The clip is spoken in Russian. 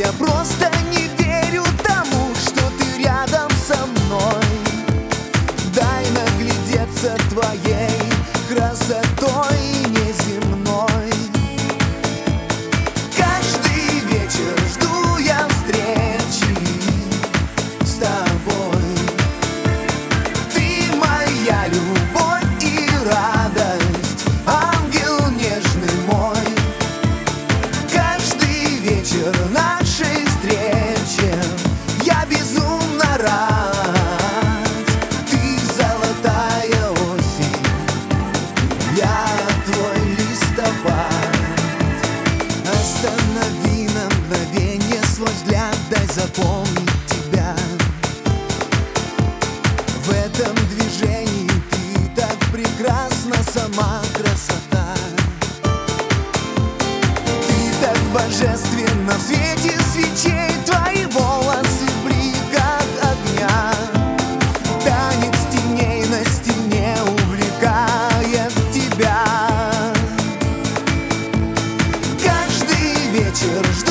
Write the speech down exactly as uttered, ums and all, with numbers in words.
Я просто не верю тому, что ты рядом со мной. Дай наглядеться твоей красотой неземной. Каждый вечер жду я встречи с тобой. Ты моя любовь и радость, ангел нежный мой. Каждый вечер нашей встречи я безумно рад. Ты золотая осень, я твой листопад. Останови на мгновенье свой взгляд, дай запомнить тебя. В этом движении ты так прекрасна, сама красота. Ты так божественна в свете свечей, твои волосы в бликах огня. Танец теней на стене увлекает тебя. Каждый вечер жду